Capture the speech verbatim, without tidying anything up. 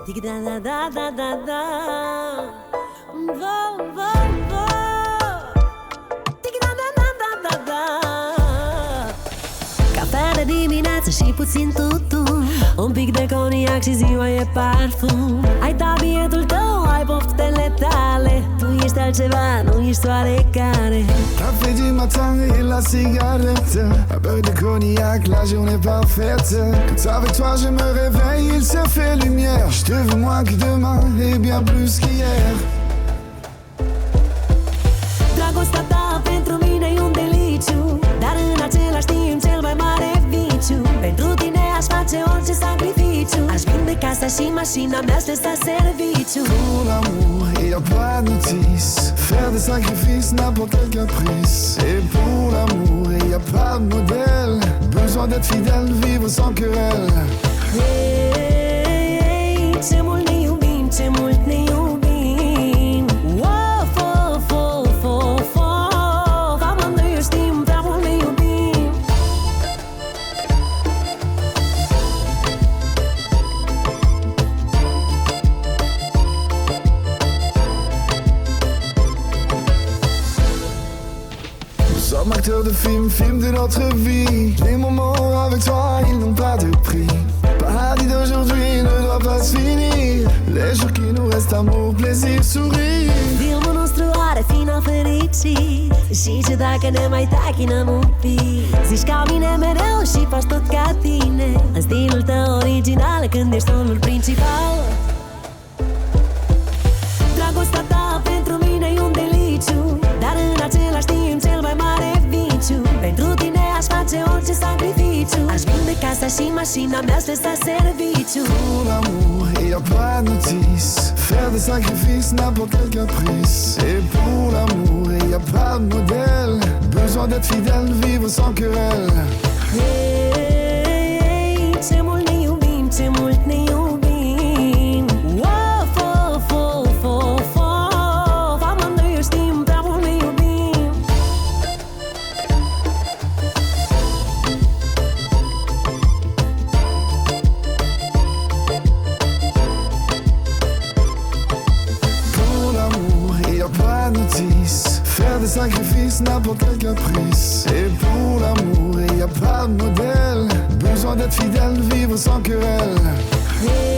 Tiki da da da da da da. Vo, vo, vo. Tiki da da da da da da. Cafea de dimineață și puțin tutun, un pic de coniac și ziua e parfum. Ai tabietul tău, ai poftele tale. Tu ești altceva, nu ești oarecare. Café du matin et la cigarette, un peu de cognac, la journée parfaite. Quand avec toi je me réveille, il se fait lumière. Je te veux moins que demain et bien plus qu'hier. Dragostea ta pentru mine e un deliciu, dar în același timp cel mai mare viciu. Pentru tine aș face orice sacrificiu, aș vinde casa și mașina mea, aș lăsa serviciu. Pour l'amour, y'a pas de notice, faire des sacrifices, n'importe quel caprice. Et pour l'amour, y'a pas de modèle, besoin d'être fidèle, vivre sans querelle. Hey, ce mult ne iubim, ce mult ne iubim. Of, of, of, of, of. Amândoi o știm, prea mult ne iubim. Nous sommes acteurs de films, films de notre vie. Les moments avec toi, ils n'ont pas de prix. Paradis d'aujourd'hui ne doit pas se finir. Les jours qui nous restent, amour, plaisir, sourire. Filmul nostru are final fericit, și ce dacă ne mai tachinăm un pic. Zici ca mine mereu și faci tot ca tine, în stilul tău original, când ești rolul principal. Dragostea ta pentru mine e un deliciu, dar în același timp cel mai mare viciu. Pentru tine aș face orice sacrificiu, aș vinde casa și mașina mea, aș lăsa serviciu. Pour l'amour, y'a pas de notice, faire des sacrifices, n'importe quel caprice. Et pour l'amour, y'a pas de modèle, besoin d'être fidèle, vivre sans querelle. Hey, ce mult ne iubim, ce mult ne iubim. Of, of, of, of, of. Amândoi o știm, prea mult ne iubim. Pour l'amour, y'a pas de notice, faire des sacrifices, n'importe quel caprice. Et pour l'amour, y'a pas de modèle, besoin d'être fidèle, vivre sans querelle. Hey,